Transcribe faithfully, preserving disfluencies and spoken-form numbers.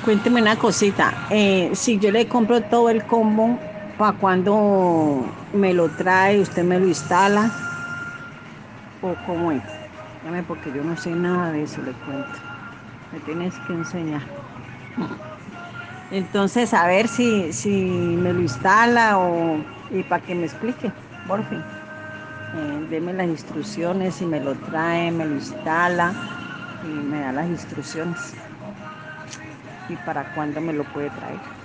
Cuénteme una cosita. Eh, si yo le compro todo el combo, ¿para cuando me lo trae, usted me lo instala? ¿O cómo es? Dame porque yo no sé nada de eso, le cuento. Me tienes que enseñar. Entonces, a ver si, si me lo instala o y para que me explique, por fin. Eh, deme las instrucciones, si me lo trae, me lo instala y me da las instrucciones. ¿Y para cuándo me lo puede traer?